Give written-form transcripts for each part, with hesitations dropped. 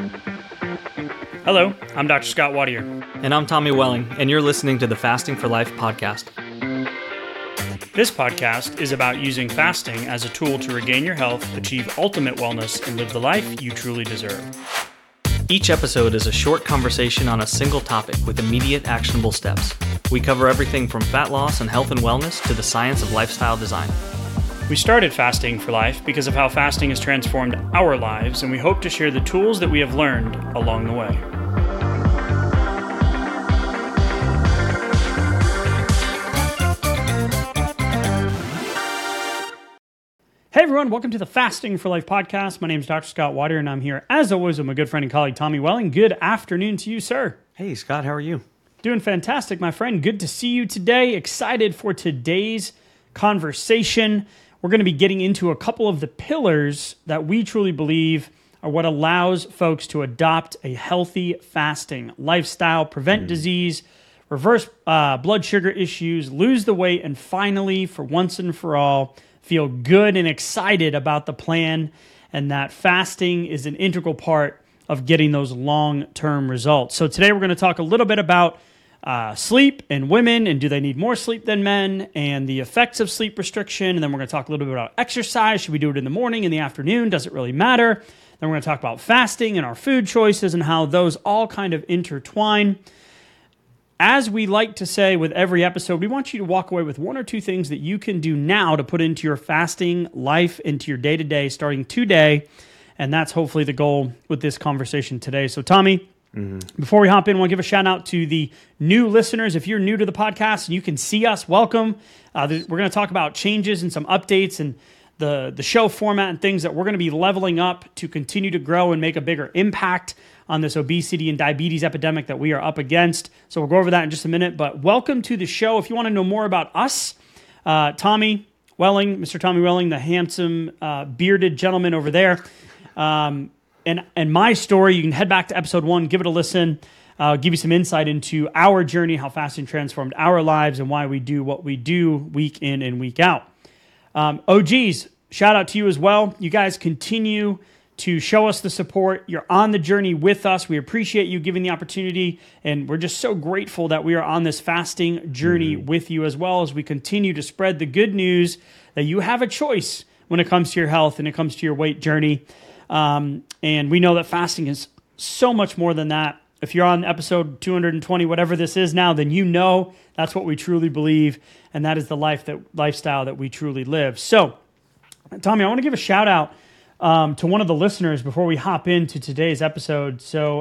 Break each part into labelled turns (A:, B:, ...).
A: Hello, I'm Dr. Scott Wadier.
B: And I'm Tommy Welling, and you're listening to the Fasting for Life podcast.
A: This podcast is about using fasting as a tool to regain your health, achieve ultimate wellness, and live the life you truly deserve.
B: Each episode is a short conversation on a single topic with immediate actionable steps. We cover everything from fat loss and health and wellness to the science of lifestyle design.
A: We started Fasting for Life because of how fasting has transformed our lives, and we hope to share the tools that we have learned along the way. Hey everyone, welcome to the Fasting for Life podcast. My name is Dr. Scott Wadier, and I'm here, as always, with my good friend and colleague, Tommy Welling. Good afternoon to you, sir.
B: Hey, Scott, how are you?
A: Doing fantastic, my friend. Good to see you today. Excited for today's conversation. We're going to be getting into a couple of the pillars that we truly believe are what allows folks to adopt a healthy fasting lifestyle, prevent disease, reverse blood sugar issues, lose the weight, and finally, for once and for all, feel good and excited about the plan, and that fasting is an integral part of getting those long-term results. So today we're going to talk a little bit about sleep and women, and do they need more sleep than men, and the effects of sleep restriction, and then we're going to talk a little bit about exercise. Should we do it in the morning, in the afternoon? Does it really matter? Then we're going to talk about fasting and our food choices and how those all kind of intertwine. As we like to say with every episode, we want you to walk away with one or two things that you can do now to put into your fasting life, into your day-to-day, starting today. And that's hopefully the goal with this conversation today. So Tommy, before we hop in, I want to give a shout out to the new listeners. If you're new to the podcast and you can see us, welcome. We're going to talk about changes and some updates and the show format and things that we're going to be leveling up to continue to grow and make a bigger impact on this obesity and diabetes epidemic that we are up against. So we'll go over that in just a minute, but welcome to the show. If you want to know more about us, Tommy Welling, Mr. Tommy Welling, the handsome bearded gentleman over there, and my story, you can head back to episode 1, give it a listen, give you some insight into our journey, how fasting transformed our lives, and why we do what we do week in and week out. OGs, shout out to you as well. You guys continue to show us the support. You're on the journey with us. We appreciate you giving the opportunity, and we're just so grateful that we are on this fasting journey with you, as well as we continue to spread the good news that you have a choice when it comes to your health and it comes to your weight journey. And we know that fasting is so much more than that. If you're on episode 220, whatever this is now, then you know that's what we truly believe, and that is the lifestyle that we truly live. So, Tommy, I want to give a shout out to one of the listeners before we hop into today's episode. So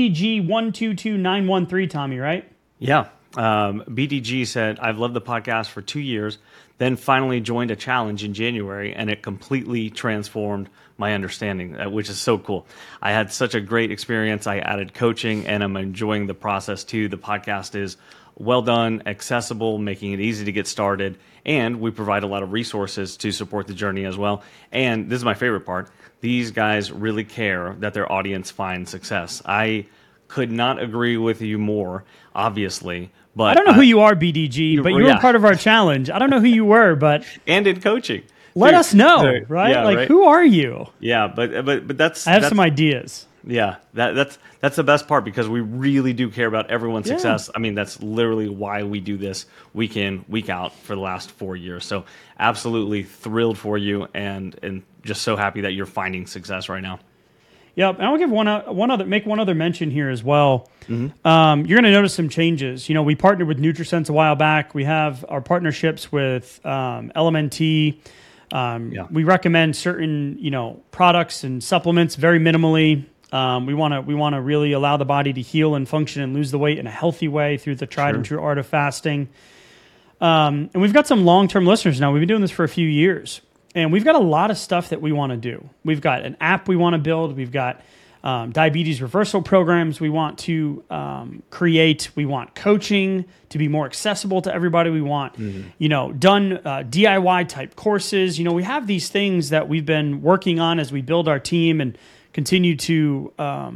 A: BDG122913, Tommy, right?
B: Yeah. BDG said, I've loved the podcast for 2 years, then finally joined a challenge in January, and it completely transformed my understanding, which is so cool. I had such a great experience. I added coaching, and I'm enjoying the process too. The podcast is well done, accessible, making it easy to get started, and we provide a lot of resources to support the journey as well. And this is my favorite part. These guys really care that their audience finds success. I could not agree with you more, obviously. But
A: I don't know who you are, BDG, but you were part of our challenge. I don't know who you were, but...
B: and in coaching.
A: Let us know, right?
B: Yeah,
A: like, right? Who are you?
B: Yeah, but that's...
A: I have some ideas.
B: Yeah, that's the best part, because we really do care about everyone's success. I mean, that's literally why we do this week in, week out for the last 4 years. So absolutely thrilled for you, and just so happy that you're finding success right now.
A: Yep, and I'll give one other mention here as well. You're going to notice some changes. You know, we partnered with NutriSense a while back. We have our partnerships with LMNT. We recommend certain products and supplements very minimally. We want to really allow the body to heal and function and lose the weight in a healthy way through the tried and true art of fasting. And we've got some long-term listeners now. We've been doing this for a few years. And we've got a lot of stuff that we want to do. We've got an app we want to build. We've got diabetes reversal programs we want to create. We want coaching to be more accessible to everybody. We want, done DIY type courses. We have these things that we've been working on as we build our team and continue to,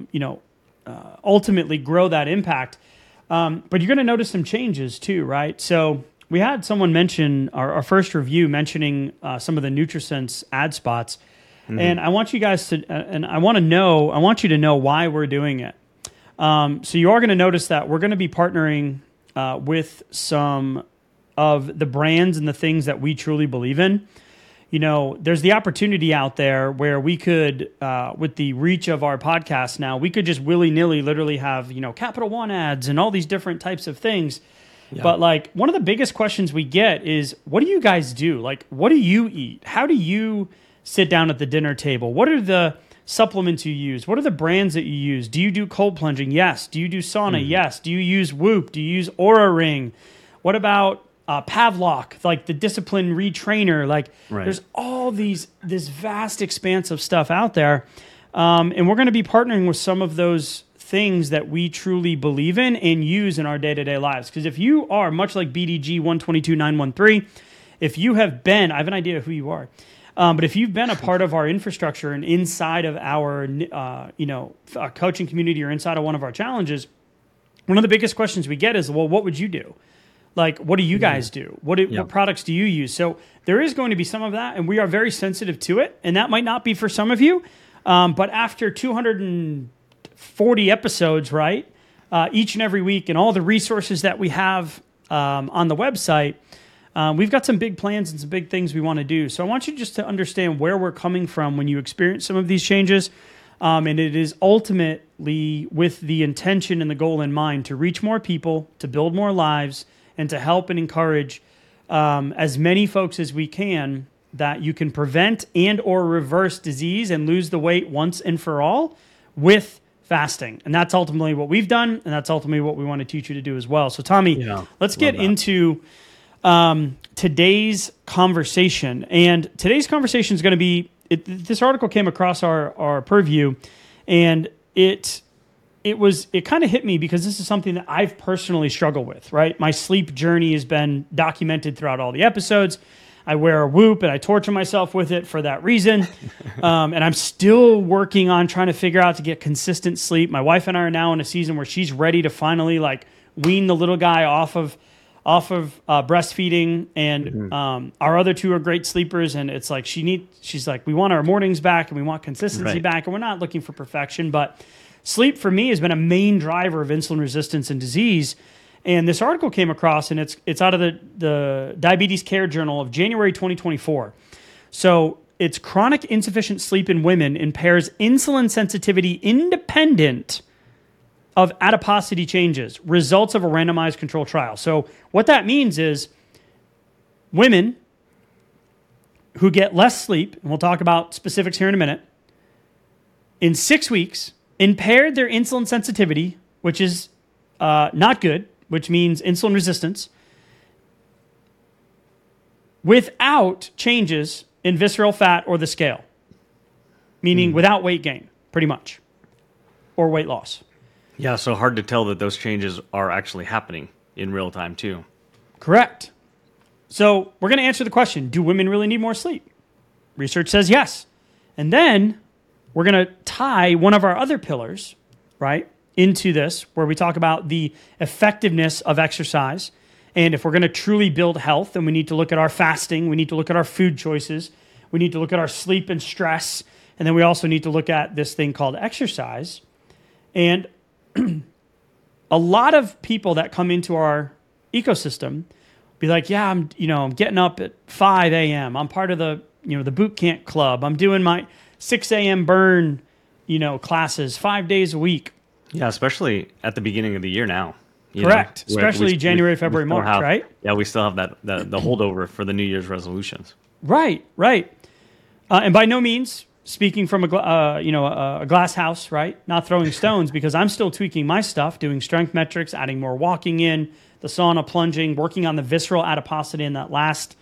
A: ultimately grow that impact. But you're going to notice some changes too, right? So we had someone mention our first review mentioning some of the NutriSense ad spots. And I want you guys to, and I want you to know why we're doing it. So you are going to notice that we're going to be partnering with some of the brands and the things that we truly believe in. You know, there's the opportunity out there where we could, with the reach of our podcast now, we could just willy-nilly literally have, you know, Capital One ads and all these different types of things. Yeah. But like one of the biggest questions we get is, what do you guys do? Like, what do you eat? How do you sit down at the dinner table? What are the supplements you use? What are the brands that you use? Do you do cold plunging? Yes. Do you do sauna? Yes. Do you use Whoop? Do you use Oura Ring? What about Pavlok, like the Discipline Retrainer? Like there's all this vast expanse of stuff out there. And we're going to be partnering with some of those things that we truly believe in and use in our day-to-day lives. Because if you are much like BDG 122913, if you have been, I have an idea who you are, but if you've been a part of our infrastructure and inside of our, coaching community or inside of one of our challenges, one of the biggest questions we get is, well, what would you do? Like, what do you guys do? What products do you use? So there is going to be some of that, and we are very sensitive to it, and that might not be for some of you. But after 240 episodes, right, each and every week, and all the resources that we have on the website, we've got some big plans and some big things we want to do. So I want you just to understand where we're coming from when you experience some of these changes. And it is ultimately with the intention and the goal in mind to reach more people, to build more lives, and to help and encourage as many folks as we can, that you can prevent and or reverse disease and lose the weight once and for all with fasting. And that's ultimately what we've done, and that's ultimately what we want to teach you to do as well. So Tommy, let's get into today's conversation. And today's conversation is going to be, this article came across our purview, and it kind of hit me because this is something that I've personally struggled with, right? My sleep journey has been documented throughout all the episodes. I wear a Whoop and I torture myself with it for that reason. And I'm still working on trying to figure out to get consistent sleep. My wife and I are now in a season where she's ready to finally like wean the little guy off of breastfeeding, and our other two are great sleepers, and it's like she's like, we want our mornings back and we want consistency back, and we're not looking for perfection, but sleep for me has been a main driver of insulin resistance and disease. And this article came across, and it's out of the Diabetes Care Journal of January 2024. So it's chronic insufficient sleep in women impairs insulin sensitivity independent of adiposity changes, results of a randomized controlled trial. So what that means is women who get less sleep, and we'll talk about specifics here in a minute, in 6 weeks, impaired their insulin sensitivity, which is not good, which means insulin resistance, without changes in visceral fat or the scale, meaning without weight gain, pretty much, or weight loss.
B: Yeah, so hard to tell that those changes are actually happening in real time too.
A: Correct. So we're going to answer the question, do women really need more sleep? Research says yes. And then we're going to tie one of our other pillars, right, into this, where we talk about the effectiveness of exercise. And if we're going to truly build health, then we need to look at our fasting, we need to look at our food choices, we need to look at our sleep and stress, and then we also need to look at this thing called exercise. And a lot of people that come into our ecosystem be like, yeah, I'm getting up at 5 a.m. I'm part of the boot camp club. I'm doing my 6 a.m. burn, classes 5 days a week.
B: Yeah, especially at the beginning of the year now.
A: Correct. Especially January, February, March, right?
B: Yeah, we still have the holdover for the New Year's resolutions.
A: Right. And by no means speaking from a glass house, right? Not throwing stones, because I'm still tweaking my stuff, doing strength metrics, adding more walking in, the sauna, plunging, working on the visceral adiposity in that last,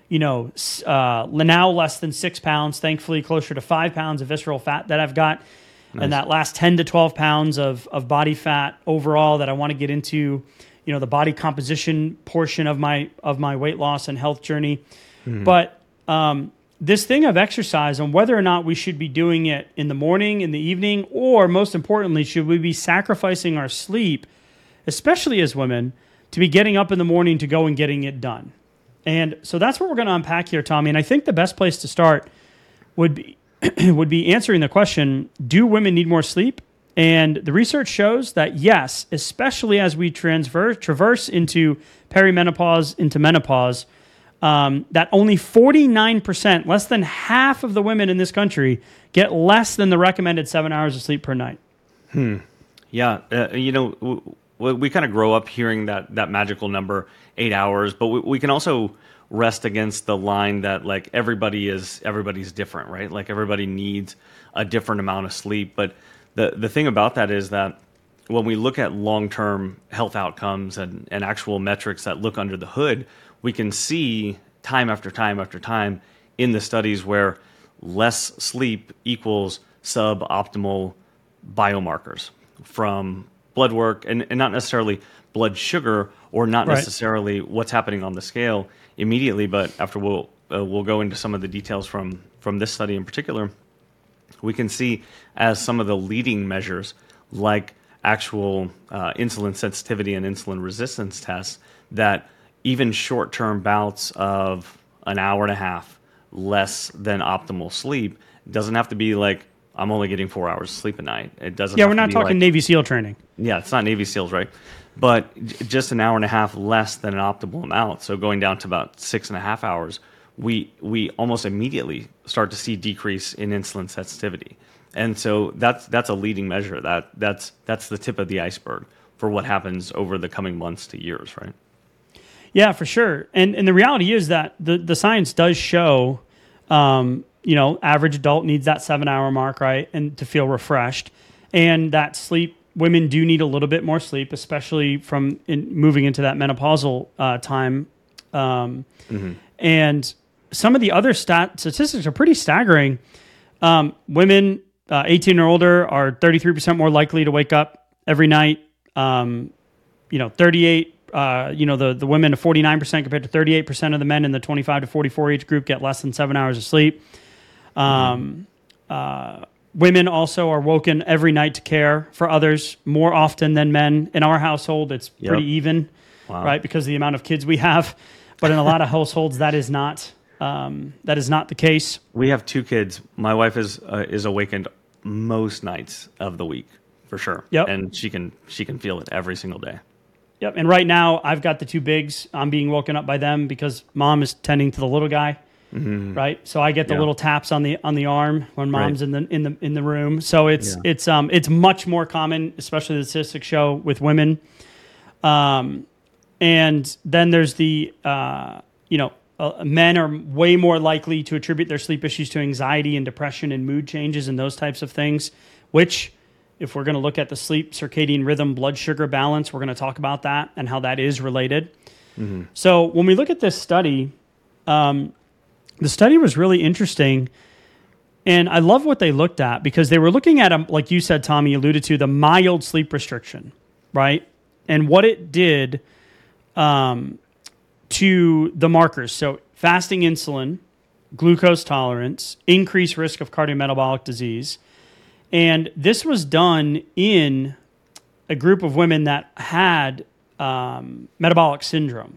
A: now less than 6 pounds, thankfully closer to 5 pounds of visceral fat that I've got. Nice. And that last 10 to 12 pounds of body fat overall that I want to get into, the body composition portion of my weight loss and health journey. But this thing of exercise, and whether or not we should be doing it in the morning, in the evening, or most importantly, should we be sacrificing our sleep, especially as women, to be getting up in the morning to go and getting it done. And so that's what we're going to unpack here, Tommy. And I think the best place to start would be would be answering the question, do women need more sleep? And the research shows that yes, especially as we traverse into perimenopause, into menopause, that only 49%, less than half of the women in this country, get less than the recommended 7 hours of sleep per night.
B: Yeah, we kind of grow up hearing that magical number, 8 hours, but we can also rest against the line that like everybody's different, right? Like everybody needs a different amount of sleep. But the thing about that is that when we look at long-term health outcomes and actual metrics that look under the hood, we can see time after time after time in the studies where less sleep equals suboptimal biomarkers from blood work and not necessarily blood sugar or not necessarily what's happening on the scale immediately, but after we'll go into some of the details from this study in particular, we can see as some of the leading measures like actual insulin sensitivity and insulin resistance tests that even short-term bouts of an hour and a half less than optimal sleep doesn't have to be like I'm only getting 4 hours of sleep a night. It doesn't.
A: Yeah, we're not talking Navy SEAL training.
B: Yeah, it's not Navy SEALs, right? But just an hour and a half less than an optimal amount. So going down to about 6.5 hours, we almost immediately start to see decrease in insulin sensitivity. And so that's a leading measure. That's the tip of the iceberg for what happens over the coming months to years, right?
A: Yeah, for sure. And the reality is that the science does show, average adult needs that 7 hour mark, right? And to feel refreshed. And that sleep, women do need a little bit more sleep, especially from moving into that menopausal time. And some of the other statistics are pretty staggering. Women 18 or older are 33% more likely to wake up every night. 38. The women are 49% compared to 38% of the men in the 25 to 44 age group get less than 7 hours of sleep. Women also are woken every night to care for others more often than men. In our household, it's pretty even, right? Because of the amount of kids we have. But in a lot of households, that is not the case.
B: We have 2 kids. My wife is awakened most nights of the week for sure.
A: Yep.
B: And she can feel it every single day.
A: Yep. And right now I've got the 2 bigs. I'm being woken up by them because mom is tending to the little guy. Right. So I get the little taps on the arm when mom's in the room. So it's much more common, especially the statistics show with women. And then there's the, men are way more likely to attribute their sleep issues to anxiety and depression and mood changes and those types of things, which if we're going to look at the sleep circadian rhythm, blood sugar balance, we're going to talk about that and how that is related. So when we look at this study, the study was really interesting. And I love what they looked at because they were looking at, like you said, Tommy alluded to, the mild sleep restriction, right? And what it did to the markers. So fasting insulin, glucose tolerance, increased risk of cardiometabolic disease. And this was done in a group of women that had metabolic syndrome.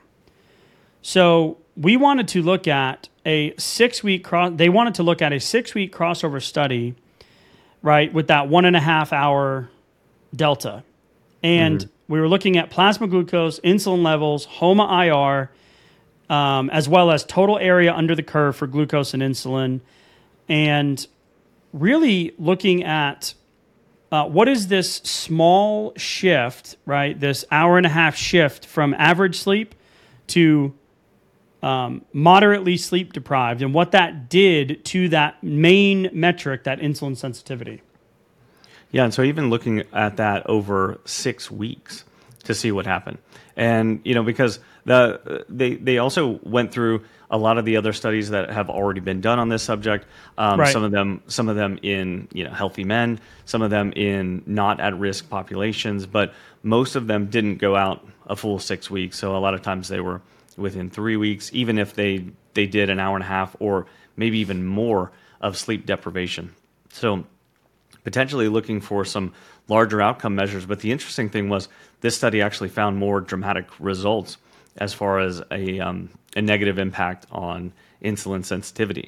A: So we wanted to look at a 6-week they wanted to look at a 6-week crossover study, right, with that 1.5 hour delta. And we were looking at plasma glucose, insulin levels, HOMA-IR, as well as total area under the curve for glucose and insulin, and really looking at what is this small shift, right, this hour and a half shift from average sleep to moderately sleep deprived, and what that did to that main metric, that insulin sensitivity.
B: Yeah, and so even looking at that over 6 weeks to see what happened. And, because they also went through a lot of the other studies that have already been done on this subject. Some of them in healthy men, some of them in not at risk populations, but most of them didn't go out a full 6 weeks. So a lot of times they were within 3 weeks, even if they did an hour and a half or maybe even more of sleep deprivation. So potentially looking for some larger outcome measures. But the interesting thing was this study actually found more dramatic results as far as a negative impact on insulin sensitivity.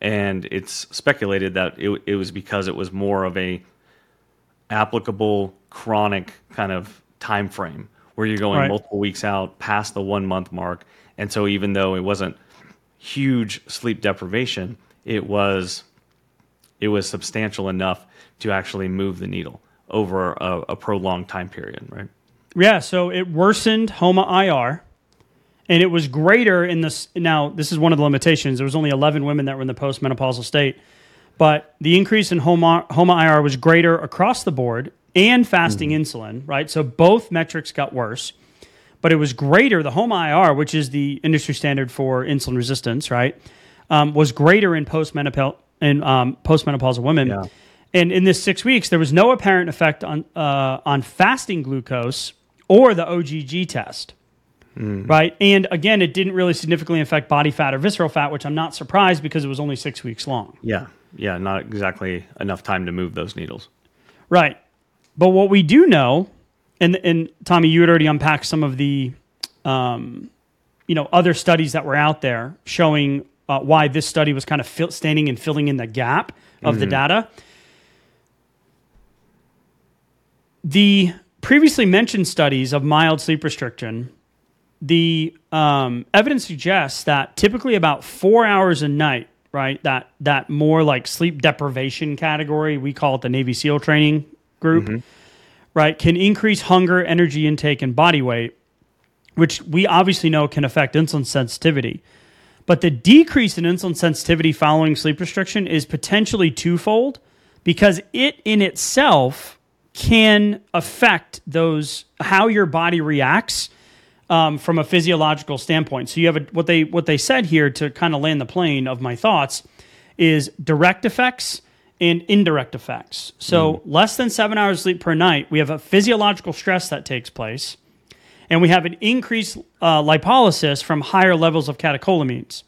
B: And it's speculated that it was because it was more of a applicable chronic kind of time frame where you're going multiple weeks out past the 1 month mark. And so even though it wasn't huge sleep deprivation, it was substantial enough to actually move the needle over a prolonged time period, right?
A: Yeah, so it worsened HOMA-IR, and it was greater in this. Now, this is one of the limitations. There was only 11 women that were in the postmenopausal state, but the increase in HOMA-IR was greater across the board and fasting insulin, right? So both metrics got worse, but it was greater. The HOMA-IR, which is the industry standard for insulin resistance, right, was greater in postmenopausal women. Yeah. And in this 6 weeks, there was no apparent effect on fasting glucose or the OGG test, right? And again, it didn't really significantly affect body fat or visceral fat, which I'm not surprised because it was only 6 weeks long.
B: Yeah, not exactly enough time to move those needles.
A: Right. But what we do know, and Tommy, you had already unpacked some of the other studies that were out there showing why this study was kind of standing and filling in the gap of the data. The previously mentioned studies of mild sleep restriction, the evidence suggests that typically about 4 hours a night, right, that more like sleep deprivation category, we call it the Navy SEAL training group, right, can increase hunger, energy intake, and body weight, which we obviously know can affect insulin sensitivity. But the decrease in insulin sensitivity following sleep restriction is potentially twofold because it in itself can affect how your body reacts from a physiological standpoint. So you have what they said here to kind of land the plane of my thoughts is direct effects and indirect effects. So less than 7 hours sleep per night, we have a physiological stress that takes place, and we have an increased lipolysis from higher levels of catecholamines.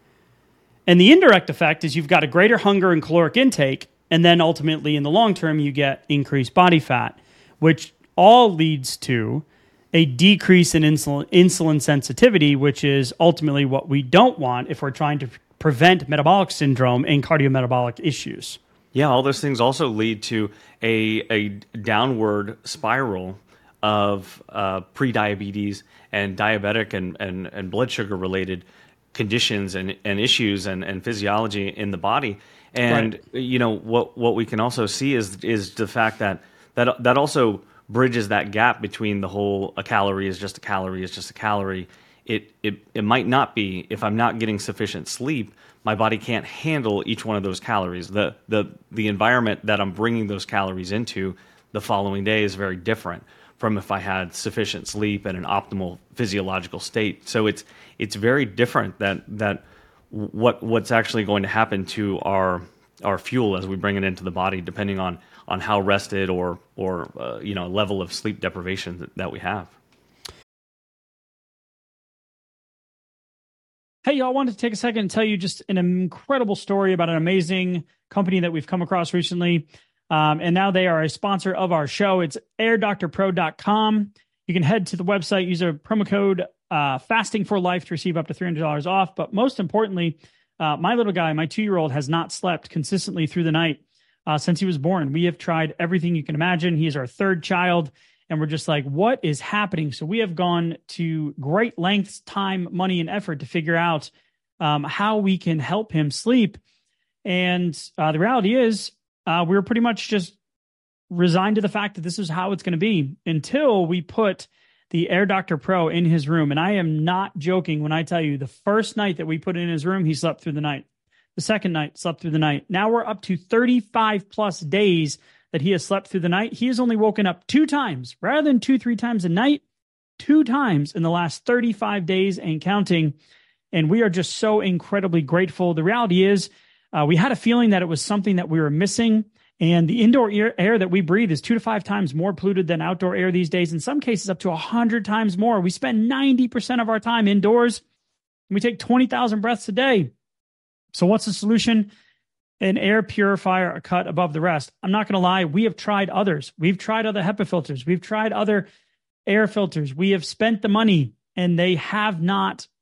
A: And the indirect effect is you've got a greater hunger and caloric intake, and then ultimately in the long term, you get increased body fat, which all leads to a decrease in insulin sensitivity, which is ultimately what we don't want if we're trying to prevent metabolic syndrome and cardiometabolic issues.
B: Yeah, all those things also lead to a downward spiral of prediabetes and diabetic and blood sugar related conditions and issues and physiology in the body. And what we can also see is the fact that also bridges that gap between the whole a calorie is just a calorie is just a calorie. It might not be if I'm not getting sufficient sleep, my body can't handle each one of those calories. The environment that I'm bringing those calories into the following day is very different from if I had sufficient sleep and an optimal physiological state. So it's very different that what's actually going to happen to our fuel as we bring it into the body, depending on how rested or level of sleep deprivation that we have.
A: Hey, y'all, I wanted to take a second and tell you just an incredible story about an amazing company that we've come across recently. And now they are a sponsor of our show. It's airdoctorpro.com. You can head to the website, use a promo code fasting for life to receive up to $300 off. But most importantly, my little guy, my 2-year-old, has not slept consistently through the night since he was born. We have tried everything you can imagine. He is our third child, and we're just like, what is happening? So we have gone to great lengths, time, money, and effort to figure out how we can help him sleep. And the reality is we're pretty much just resigned to the fact that this is how it's going to be until we put the Air Doctor Pro in his room. And I am not joking when I tell you the first night that we put it in his room, he slept through the night. The second night, slept through the night. Now we're up to 35 plus days that he has slept through the night. He has only woken up 2 times rather than 2-3 times a night, 2 times in the last 35 days and counting. And we are just so incredibly grateful. The reality is we had a feeling that it was something that we were missing. And the indoor air that we breathe is 2 to 5 times more polluted than outdoor air these days. In some cases, up to 100 times more. We spend 90% of our time indoors, and we take 20,000 breaths a day. So what's the solution? An air purifier, a cut above the rest. I'm not going to lie. We have tried others. We've tried other HEPA filters. We've tried other air filters. We have spent the money, and they have not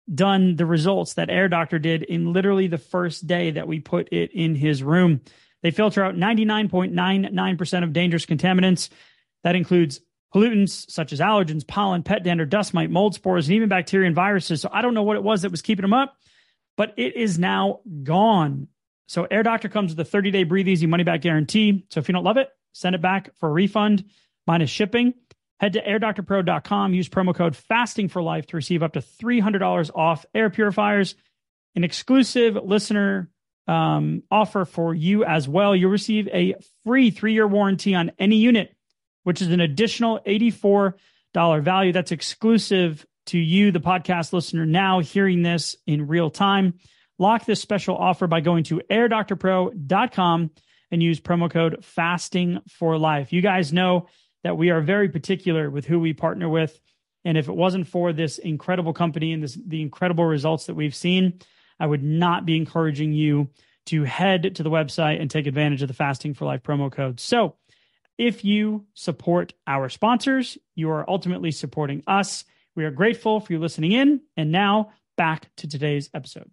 A: done the results that Air Doctor did in literally the first day that we put it in his room. They filter out 99.99% of dangerous contaminants. That includes pollutants such as allergens, pollen, pet dander, dust mite, mold spores, and even bacteria and viruses. So I don't know what it was that was keeping them up, but it is now gone. So Air Doctor comes with a 30-day breathe easy money back guarantee. So if you don't love it, send it back for a refund minus shipping. Head to airdoctorpro.com. Use promo code FASTINGFORLIFE to receive up to $300 off air purifiers. An exclusive listener offer for you as well. You'll receive a free 3-year warranty on any unit, which is an additional $84 value. That's exclusive to you, the podcast listener, now hearing this in real time. Lock this special offer by going to airdoctorpro.com and use promo code FASTINGFORLIFE. You guys know that we are very particular with who we partner with. And if it wasn't for this incredible company and the incredible results that we've seen, I would not be encouraging you to head to the website and take advantage of the Fasting for Life promo code. So if you support our sponsors, you are ultimately supporting us. We are grateful for you listening in. And now back to today's episode.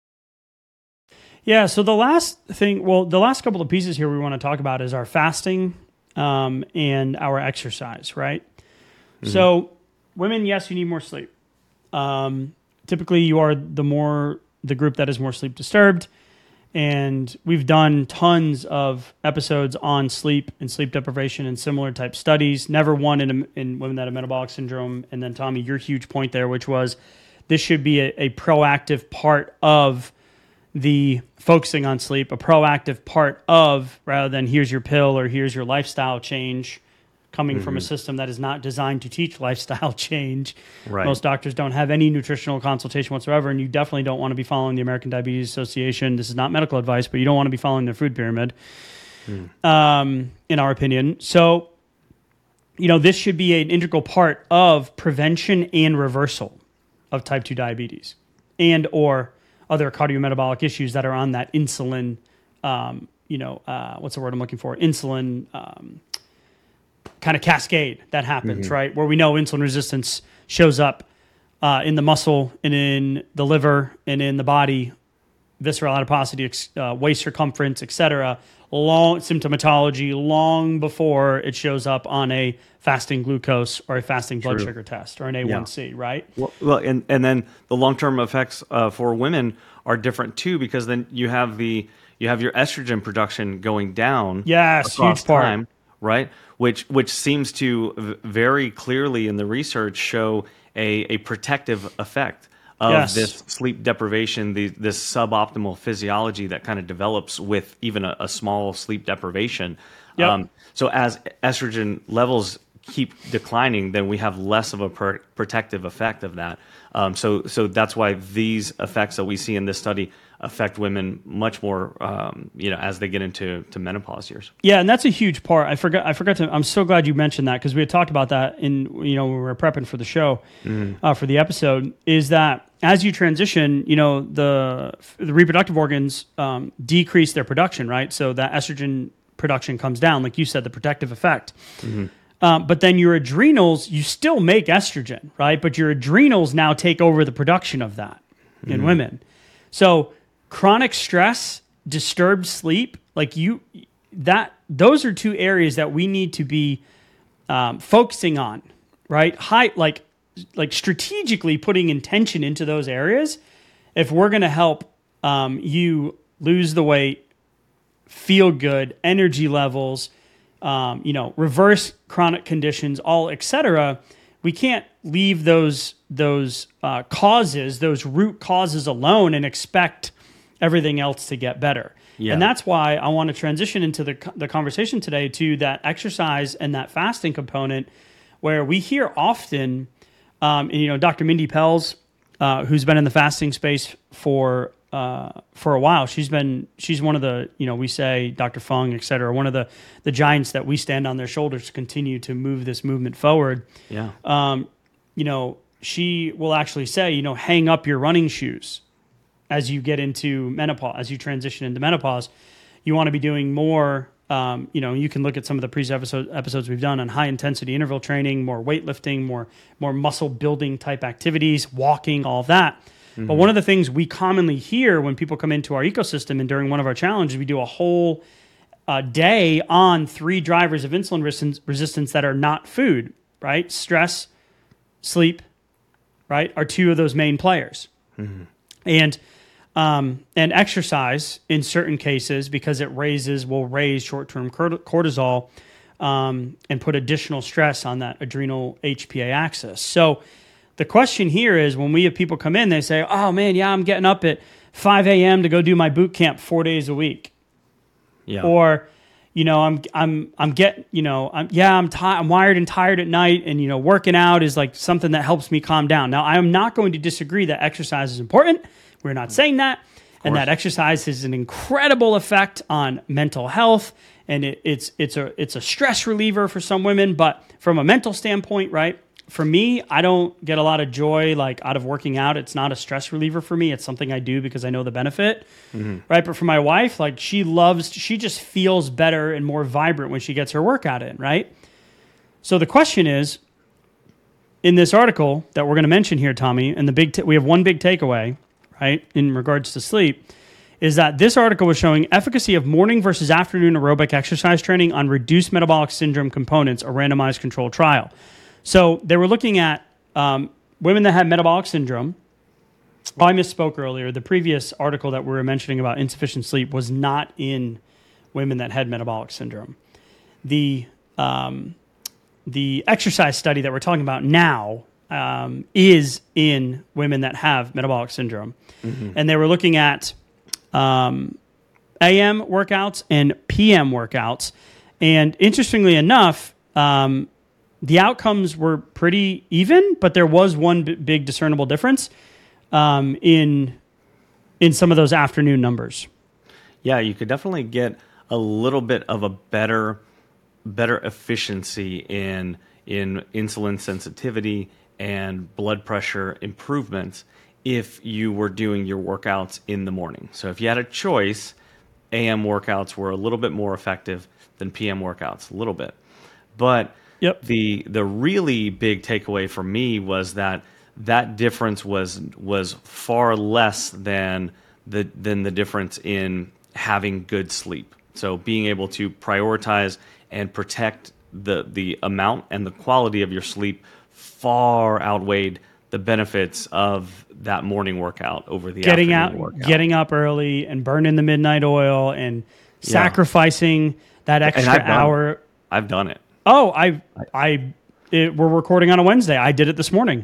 A: Yeah, so the last couple of pieces here we want to talk about is our fasting and our exercise, right? Mm-hmm. So women, yes, you need more sleep. Typically you are the group that is more sleep disturbed. And we've done tons of episodes on sleep and sleep deprivation and similar type studies, never one in women that have metabolic syndrome. And then Tommy, your huge point there, which was this should be a proactive part of the focusing on sleep, a proactive part of, rather than here's your pill or here's your lifestyle change coming from a system that is not designed to teach lifestyle change. Right. Most doctors don't have any nutritional consultation whatsoever, and you definitely don't want to be following the American Diabetes Association. This is not medical advice, but you don't want to be following their food pyramid, in our opinion. So, this should be an integral part of prevention and reversal of type 2 diabetes and or other cardiometabolic issues that are on that insulin, what's the word I'm looking for? Insulin kind of cascade that happens, right? Where we know insulin resistance shows up in the muscle and in the liver and in the body, visceral adiposity, waist circumference, etc. Long symptomatology long before it shows up on a fasting glucose or a fasting blood sugar test or an A1C, right?
B: Well, and then the long-term effects for women are different too, because then you have your estrogen production going down.
A: Yes, huge part.
B: Time, right? Which seems to very clearly in the research show a protective effect of this sleep deprivation, this suboptimal physiology that kind of develops with even a small sleep deprivation. Yep. So as estrogen levels keep declining, then we have less of a protective effect of that. So that's why these effects that we see in this study affect women much more, as they get into menopause years.
A: Yeah, and that's a huge part. I forgot to. I'm so glad you mentioned that, because we had talked about that when we were prepping for the show, for the episode. Is that as you transition, the reproductive organs decrease their production, right? So that estrogen production comes down, like you said, the protective effect. But then your adrenals, you still make estrogen, right? But your adrenals now take over the production of that in women. So chronic stress, disturbed sleep, those are two areas that we need to be focusing on, right? Like strategically putting intention into those areas. If we're going to help you lose the weight, feel good, energy levels, reverse chronic conditions, et cetera, we can't leave those causes, those root causes alone and expect everything else to get better. Yeah. And that's why I want to transition into the conversation today to that exercise and that fasting component, where we hear often, Dr. Mindy Pelz, who's been in the fasting space for a while. She's one of the, we say Dr. Fung, et cetera, one of the giants that we stand on their shoulders to continue to move this movement forward. Yeah. She will actually say, hang up your running shoes as you get into menopause, as you transition into menopause. You want to be doing more, you can look at some of the previous episodes we've done on high intensity interval training, more weightlifting, more muscle building type activities, walking, all of that. But one of the things we commonly hear when people come into our ecosystem and during one of our challenges, we do a whole day on 3 drivers of insulin resistance that are not food, right? Stress, sleep, right, are 2 of those main players. And exercise in certain cases, because it will raise short-term cortisol and put additional stress on that adrenal HPA axis. So the question here is, when we have people come in, they say, oh man, yeah, I'm getting up at 5 a.m. to go do my boot camp 4 days a week.
B: Yeah.
A: Or, I'm wired and tired at night, and, working out is like something that helps me calm down. Now, I am not going to disagree that exercise is important. We're not saying that. And that exercise has an incredible effect on mental health, and it's a stress reliever for some women. But from a mental standpoint, right? For me, I don't get a lot of joy out of working out. It's not a stress reliever for me. It's something I do because I know the benefit, right? But for my wife, she just feels better and more vibrant when she gets her workout in, right? So the question is, in this article that we're going to mention here, Tommy, and we have one big takeaway, right, in regards to sleep, is that this article was showing efficacy of morning versus afternoon aerobic exercise training on reduced metabolic syndrome components, a randomized controlled trial. So they were looking at women that had metabolic syndrome. Oh, I misspoke earlier. The previous article that we were mentioning about insufficient sleep was not in women that had metabolic syndrome. The exercise study that we're talking about now is in women that have metabolic syndrome. And they were looking at AM workouts and PM workouts. And interestingly enough, the outcomes were pretty even, but there was one big discernible difference in some of those afternoon numbers.
B: Yeah, you could definitely get a little bit of a better efficiency in insulin sensitivity and blood pressure improvements if you were doing your workouts in the morning. So if you had a choice, AM workouts were a little bit more effective than PM workouts, a little bit. But the really big takeaway for me was that difference was far less than the difference in having good sleep. So being able to prioritize and protect the amount and the quality of your sleep far outweighed the benefits of that morning workout over the afternoon workout.
A: Getting up early and burning the midnight oil and sacrificing that extra hour.
B: I've done it.
A: Oh, we're recording on a Wednesday. I did it this morning.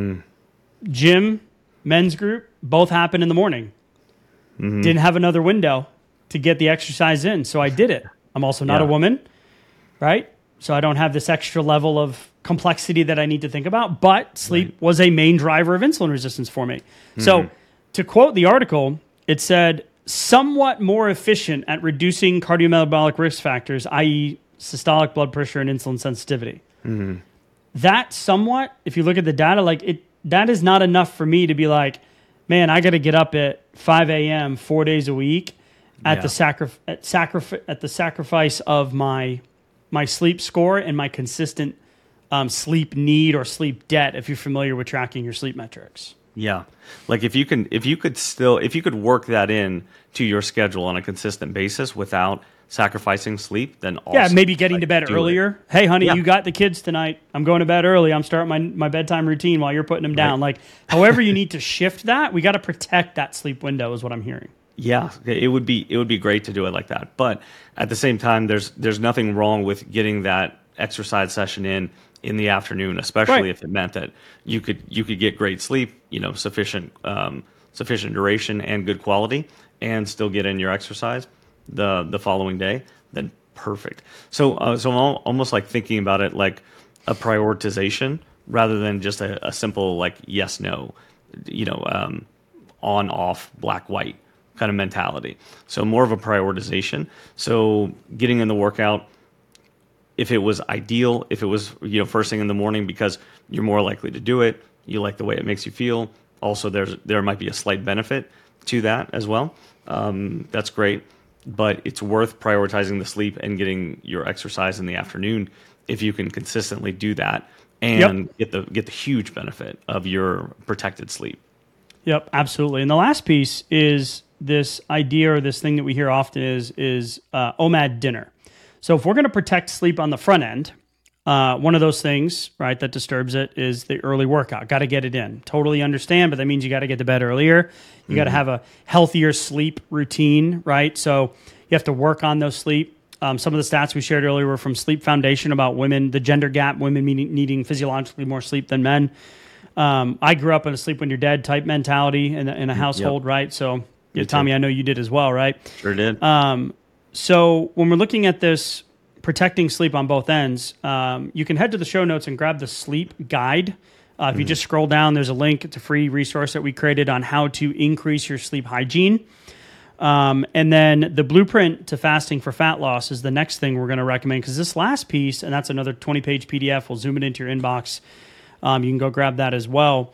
A: Gym, men's group, both happened in the morning. Didn't have another window to get the exercise in, so I did it. I'm also not a woman, right? So I don't have this extra level of complexity that I need to think about, but sleep was a main driver of insulin resistance for me. So to quote the article, it said, somewhat more efficient at reducing cardiometabolic risk factors, i.e. systolic blood pressure and insulin sensitivity. That somewhat, if you look at the data, that is not enough for me to be like, man, I got to get up at 5 a.m. 4 days a week at the sacrifice of my sleep score and my consistent sleep need or sleep debt, if you're familiar with tracking your sleep metrics.
B: Yeah. If you could work that in to your schedule on a consistent basis without sacrificing sleep, then awesome.
A: Maybe getting to bed earlier. Hey, honey, you got the kids tonight. I'm going to bed early. I'm starting my bedtime routine while you're putting them down. However you need to shift that, we got to protect that sleep window is what I'm hearing.
B: Yeah, it would be great to do it like that. But at the same time, there's nothing wrong with getting that exercise session in the afternoon, especially if it meant that you could get great sleep, sufficient duration and good quality, and still get in your exercise the following day. Then perfect. So I'm almost like thinking about it like a prioritization rather than just a simple yes no, on off black white kind of mentality. So more of a prioritization. So getting in the workout, if it was ideal, if it was first thing in the morning because you're more likely to do it, you like the way it makes you feel. Also, there might be a slight benefit to that as well. That's great, but it's worth prioritizing the sleep and getting your exercise in the afternoon if you can consistently do that and get the huge benefit of your protected sleep.
A: Yep, absolutely. And the last piece is this idea or this thing that we hear often is OMAD dinner. So if we're going to protect sleep on the front end, one of those things, right, that disturbs it is the early workout. Got to get it in. Totally understand, but that means you got to get to bed earlier. You got to have a healthier sleep routine, right? So you have to work on those sleep. Some of the stats we shared earlier were from Sleep Foundation about women, the gender gap, women needing physiologically more sleep than men. I grew up in a sleep when you're dead type mentality in a household, right? So, yeah, Tommy, I know you did as well, right?
B: Sure did.
A: So when we're looking at this, protecting sleep on both ends, you can head to the show notes and grab the sleep guide. If you just scroll down, there's a link. It's a free resource that we created on how to increase your sleep hygiene. And then the blueprint to fasting for fat loss is the next thing we're going to recommend, because this last piece, and that's another 20-page PDF, we'll zoom it into your inbox. You can go grab that as well.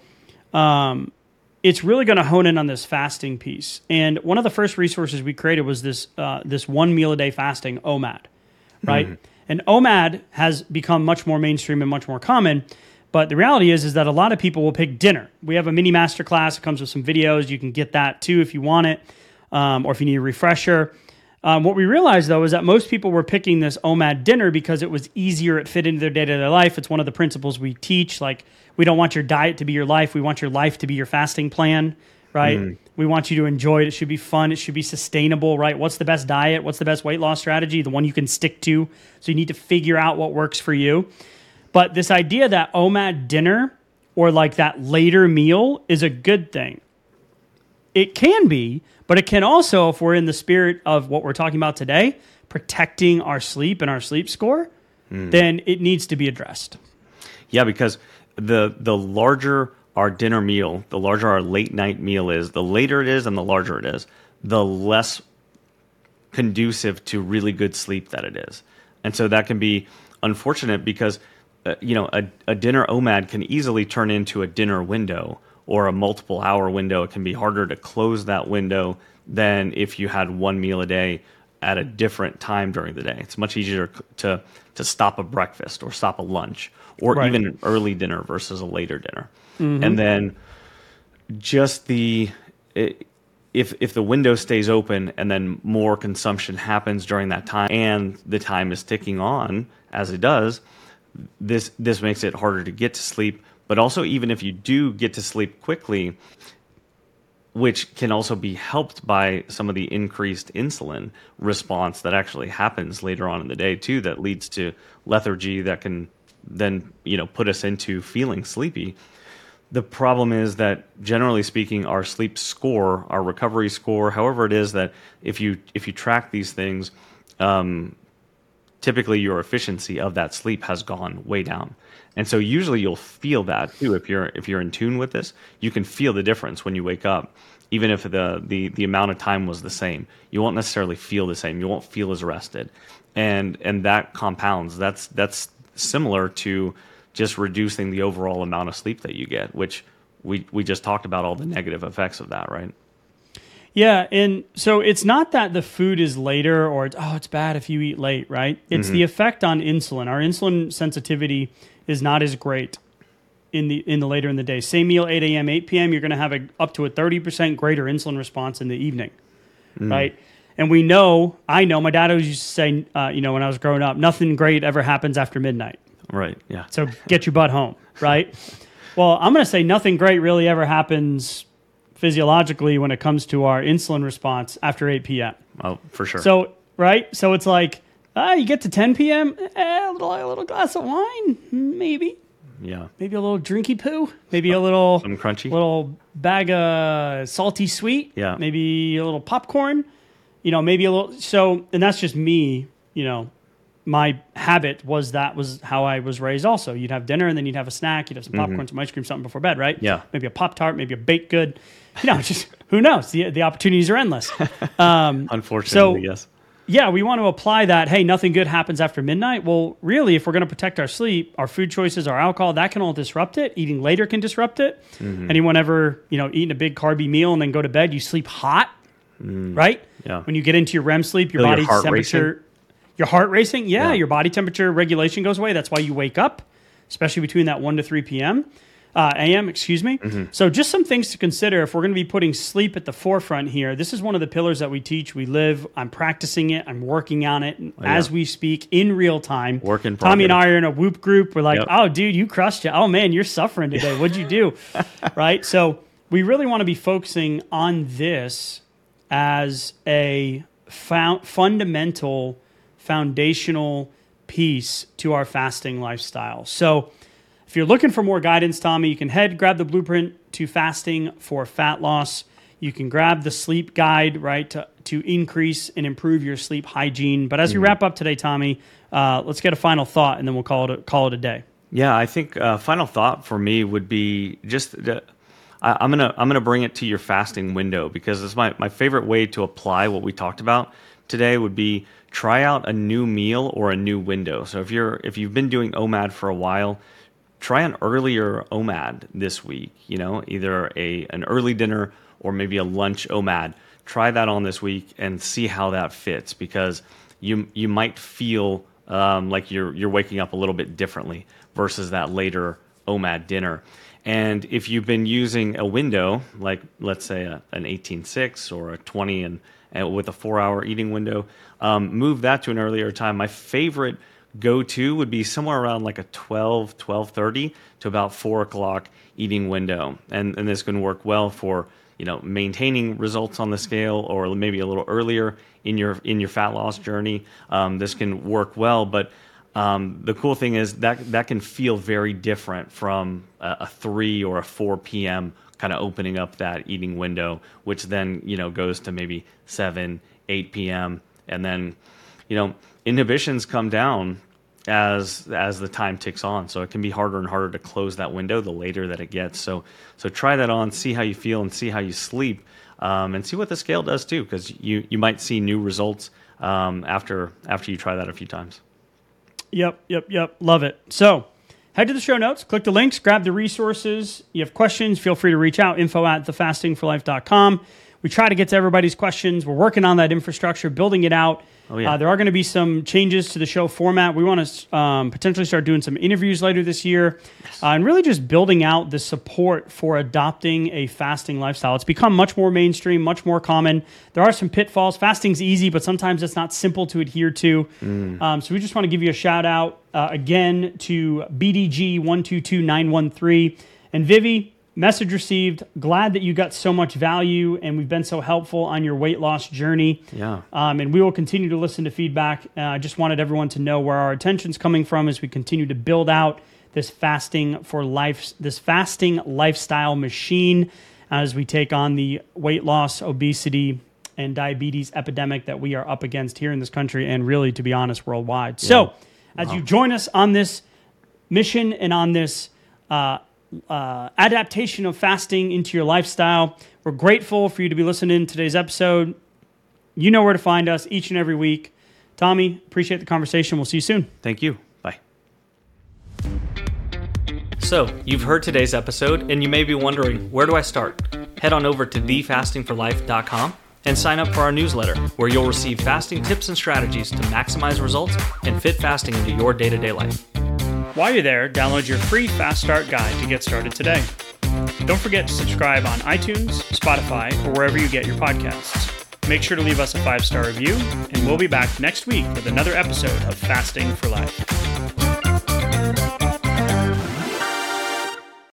A: It's really going to hone in on this fasting piece. And one of the first resources we created was this 1 meal a day fasting, OMAD, right? Mm-hmm. And OMAD has become much more mainstream and much more common. But the reality is that a lot of people will pick dinner. We have a mini masterclass. It comes with some videos. You can get that too if you want it, or if you need a refresher. What we realized, though, is that most people were picking this OMAD dinner because it was easier. It fit into their day-to-day life. It's one of the principles we teach. Like, we don't want your diet to be your life. We want your life to be your fasting plan, right? Mm. We want you to enjoy it. It should be fun. It should be sustainable, right? What's the best diet? What's the best weight loss strategy? The one you can stick to. So you need to figure out what works for you. But this idea that OMAD dinner or like that later meal is a good thing. It can be, but it can also, if we're in the spirit of what we're talking about today, protecting our sleep and our sleep score, then it needs to be addressed.
B: Yeah, because the larger our dinner meal, the larger our late night meal is, the later it is and the larger it is, the less conducive to really good sleep that it is. And so that can be unfortunate because a dinner OMAD can easily turn into a dinner window or a multiple hour window. It can be harder to close that window than if you had one meal a day at a different time during the day. It's much easier to stop a breakfast or stop a lunch or even an early dinner versus a later dinner. Mm-hmm. And then just if the window stays open and then more consumption happens during that time and the time is ticking on as it does, this makes it harder to get to sleep. But also, even if you do get to sleep quickly, which can also be helped by some of the increased insulin response that actually happens later on in the day too, that leads to lethargy that can then put us into feeling sleepy. The problem is that, generally speaking, our sleep score, our recovery score, however it is that if you track these things, typically your efficiency of that sleep has gone way down. And so usually you'll feel that too. If you're in tune with this, you can feel the difference when you wake up. Even if the amount of time was the same, you won't necessarily feel the same. You won't feel as rested. And that compounds. That's similar to just reducing the overall amount of sleep that you get, which we just talked about all the negative effects of that, right?
A: Yeah, and so it's not that the food is later or it's bad if you eat late, right? It's the effect on insulin. Our insulin sensitivity is not as great in the later in the day. Same meal, 8 a.m., 8 p.m., you're going to have up to a 30% greater insulin response in the evening, right? And I know, my dad always used to say, when I was growing up, nothing great ever happens after midnight.
B: Right, yeah.
A: So get your butt home, right? Well, I'm going to say nothing great really ever happens physiologically when it comes to our insulin response after 8 p.m.
B: Oh, for sure.
A: So, right? So it's like, you get to 10 p.m., a little glass of wine, maybe.
B: Yeah.
A: Maybe a little drinky poo. Maybe a little...
B: Some crunchy.
A: Little bag of salty sweet.
B: Yeah.
A: Maybe a little popcorn. Maybe a little... So, and that's just me, my habit was how I was raised also. You'd have dinner and then you'd have a snack. You'd have some popcorn, some ice cream, something before bed, right?
B: Yeah.
A: Maybe a Pop-Tart, maybe a baked good. Just who knows? The opportunities are endless.
B: Unfortunately, yes.
A: Yeah, we want to apply that, hey, nothing good happens after midnight. Well, really, if we're going to protect our sleep, our food choices, our alcohol, that can all disrupt it. Eating later can disrupt it. Anyone ever, eating a big carby meal and then go to bed, you sleep hot, right?
B: Yeah.
A: When you get into your REM sleep, your body's temperature...
B: Racing?
A: Your heart racing? Yeah, your body temperature regulation goes away. That's why you wake up, especially between that 1 to 3 p.m. a.m., excuse me. So just some things to consider if we're going to be putting sleep at the forefront here. This is one of the pillars that we teach, we live. I'm practicing it. I'm working on it as we speak in real time.
B: Work in
A: Tommy and
B: progress.
A: I are in a Whoop group. We're like, oh, dude, you crushed it. Oh, man, you're suffering today. What'd you do? Right? So we really want to be focusing on this as a fundamental, foundational piece to our fasting lifestyle. So if you're looking for more guidance, Tommy, you can grab the blueprint to fasting for fat loss. You can grab the sleep guide, right, to increase and improve your sleep hygiene. But as we wrap up today, Tommy, let's get a final thought, and then we'll call it a day.
B: Yeah, I think final thought for me would be just I'm gonna bring it to your fasting window, because it's my favorite way to apply what we talked about today would be try out a new meal or a new window. So if you've been doing OMAD for a while, try an earlier OMAD this week. Either an early dinner or maybe a lunch OMAD. Try that on this week and see how that fits, because you might feel like you're waking up a little bit differently versus that later OMAD dinner. And if you've been using a window, like let's say an 18-6 or a 20 and with a 4-hour eating window, move that to an earlier time. My favorite go-to would be somewhere around like a 12:30 to about 4 o'clock eating window. And this can work well for maintaining results on the scale, or maybe a little earlier in your fat loss journey. This can work well, but the cool thing is that can feel very different from a 3 or a 4 p.m. kind of opening up that eating window, which then goes to maybe 7, 8 p.m. and then inhibitions come down as the time ticks on. So it can be harder and harder to close that window the later that it gets. So try that on, see how you feel and see how you sleep, and see what the scale does too, because you might see new results after you try that a few times.
A: Yep. Love it. So head to the show notes, click the links, grab the resources. You have questions, feel free to reach out, info@thefastingforlife.com. We try to get to everybody's questions. We're working on that infrastructure, building it out.
B: Oh, yeah.
A: There are going to be some changes to the show format. We want to potentially start doing some interviews later this year, and really just building out the support for adopting a fasting lifestyle. It's become much more mainstream, much more common. There are some pitfalls. Fasting's easy, but sometimes it's not simple to adhere to. So we just want to give you a shout out again to BDG122913 and Vivi. Message received. Glad that you got so much value and we've been so helpful on your weight loss journey.
B: Yeah.
A: And we will continue to listen to feedback. I just wanted everyone to know where our attention's coming from as we continue to build out this fasting lifestyle machine as we take on the weight loss, obesity, and diabetes epidemic that we are up against here in this country and really, to be honest, worldwide. Yeah. So as you join us on this mission and on this adaptation of fasting into your lifestyle, we're grateful for you to be listening to today's episode. You know where to find us each and every week. Tommy, appreciate the conversation. We'll see you soon.
B: Thank you. Bye. So, you've heard today's episode, and you may be wondering, where do I start? Head on over to thefastingforlife.com and sign up for our newsletter, where you'll receive fasting tips and strategies to maximize results and fit fasting into your day-to-day life.
A: While you're there, download your free Fast Start guide to get started today. Don't forget to subscribe on iTunes, Spotify, or wherever you get your podcasts. Make sure to leave us a 5-star review, and we'll be back next week with another episode of Fasting for Life.